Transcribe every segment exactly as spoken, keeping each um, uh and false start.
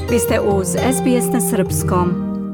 Vi ste uz S B S na srpskom.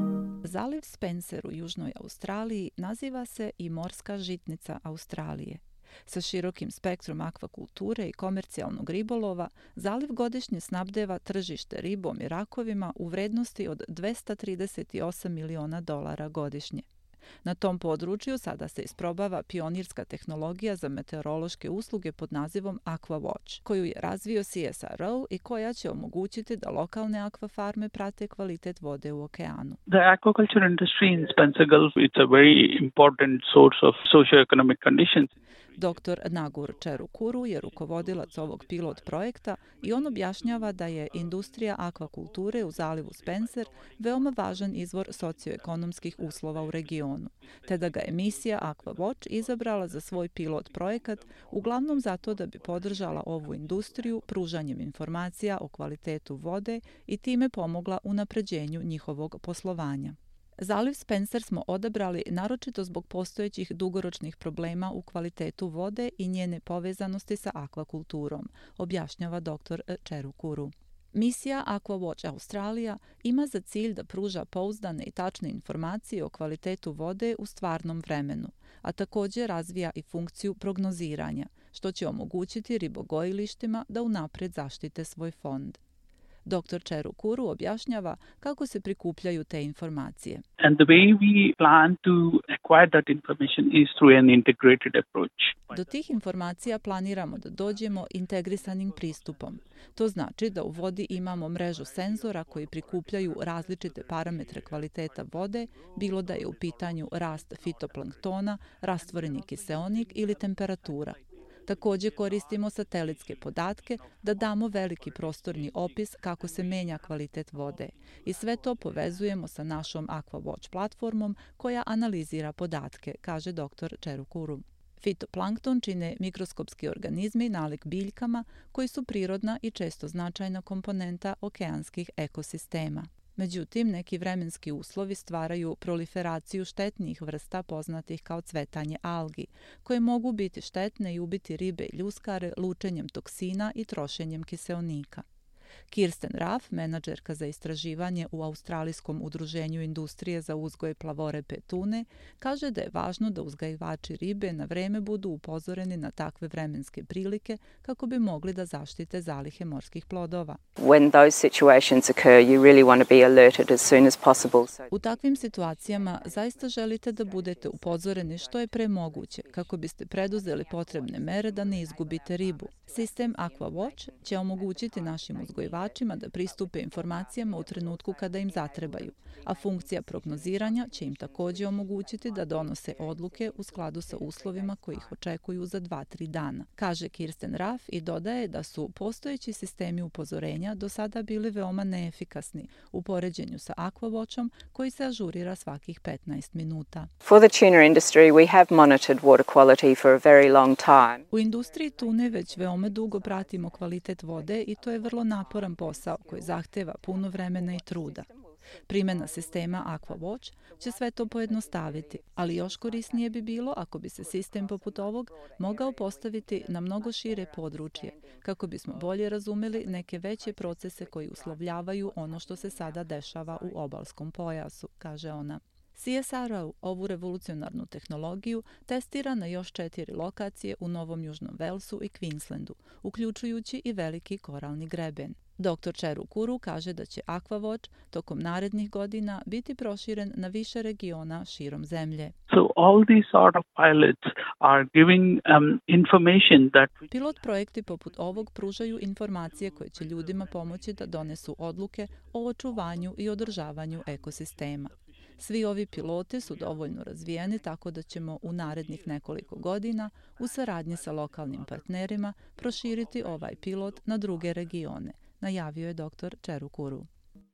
Zaliv Spencer u Južnoj Australiji naziva se i morska žitnica Australije. Sa širokim spektrom akvakulture i komercijalnog ribolova, zaliv godišnje snabdeva tržište ribom i rakovima u vrednosti od dvesta trideset osam miliona dolara godišnje. Na tom području sada se isprobava pionirska tehnologija za meteorološke usluge pod nazivom AquaWatch, koju je razvio C S R O i koja će omogućiti da lokalne akvafarme prate kvalitet vode u okeanu. The aquaculture industry in Spencer Gulf is a very important source of socio-economic conditions. Doktor Nagur Čerukuru je rukovodilac ovog pilot projekta i on objašnjava da je industrija akvakulture u zalivu Spencer veoma važan izvor socioekonomskih uslova u regionu, te da ga je misija AquaWatch izabrala za svoj pilot projekat uglavnom zato da bi podržala ovu industriju pružanjem informacija o kvalitetu vode i time pomogla unapređenju njihovog poslovanja. Zaliv Spencer smo odabrali naročito zbog postojećih dugoročnih problema u kvalitetu vode i njene povezanosti sa akvakulturom, objašnjava doktor Čerukuru. Misija AquaWatch Australija ima za cilj da pruža pouzdane i tačne informacije o kvalitetu vode u stvarnom vremenu, a također razvija i funkciju prognoziranja, što će omogućiti ribogojilištima da unaprijed zaštite svoj fond. Doktor Čerukuru objašnjava kako se prikupljaju te informacije. And the way we plan to acquire that information is through an integrated approach. Do tih informacija planiramo da dođemo integrisanim pristupom. To znači da u vodi imamo mrežu senzora koji prikupljaju različite parametre kvaliteta vode, bilo da je u pitanju rast fitoplanktona, rastvoreni kiseonik ili temperatura. Također koristimo satelitske podatke da damo veliki prostorni opis kako se menja kvalitet vode i sve to povezujemo sa našom AquaWatch platformom koja analizira podatke, kaže doktor Čerukuru. Fitoplankton čine mikroskopski organizmi nalik biljkama koji su prirodna i često značajna komponenta okeanskih ekosistema. Međutim, neki vremenski uslovi stvaraju proliferaciju štetnih vrsta poznatih kao cvetanje algi, koje mogu biti štetne i ubiti ribe i ljuskare lučenjem toksina i trošenjem kiseonika. Kirsten Raff, menadžerka za istraživanje u Australijskom udruženju industrije za uzgoj plavorepe tune, kaže da je važno da uzgajivači ribe na vreme budu upozoreni na takve vremenske prilike kako bi mogli da zaštite zalihe morskih plodova. When those situations occur, you really want to be alerted as soon as possible. U takvim situacijama zaista želite da budete upozoreni što je pre moguće kako biste preduzeli potrebne mere da ne izgubite ribu. Sistem AquaWatch će omogućiti našim uzgojivačima da pristupe informacijama u trenutku kada im zatrebaju, a funkcija prognoziranja će im također omogućiti da donose odluke u skladu sa uslovima koji ih očekuju za dva do tri dana, kaže Kirsten Raff i dodaje da su postojeći sistemi upozorenja do sada bili veoma neefikasni u poređenju sa AquaWatchom koji se ažurira svakih petnaest minuta. For the tuna industry, we have monitored water quality for a very long time. U industriji tune već veoma dugo pratimo kvalitet vode i to je vrlo naporan posao koji zahteva puno vremena i truda. Primjena sistema AquaWatch će sve to pojednostaviti, ali još korisnije bi bilo ako bi se sistem poput ovog mogao postaviti na mnogo šire područje, kako bismo bolje razumeli neke veće procese koji uslovljavaju ono što se sada dešava u obalskom pojasu, kaže ona. C S R O ovu revolucionarnu tehnologiju testira na još četiri lokacije u Novom Južnom Velsu i Queenslandu, uključujući i veliki koralni greben. doktor Čerukuru kaže da će AquaWatch tokom narednih godina biti proširen na više regiona širom zemlje. So all these sort of pilots are giving um, information that Pilot projekti poput ovog pružaju informacije koje će ljudima pomoći da donesu odluke o očuvanju i održavanju ekosistema. Svi ovi piloti su dovoljno razvijeni tako da ćemo u narednih nekoliko godina u saradnji sa lokalnim partnerima proširiti ovaj pilot na druge regione, najavio je doktor Čerukuru.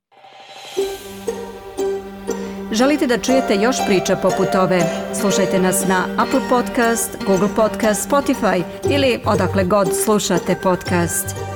Želite da čujete još priča poput ove? Slušajte nas na Apple Podcast, Google Podcast, Spotify ili odakle god slušate podcast.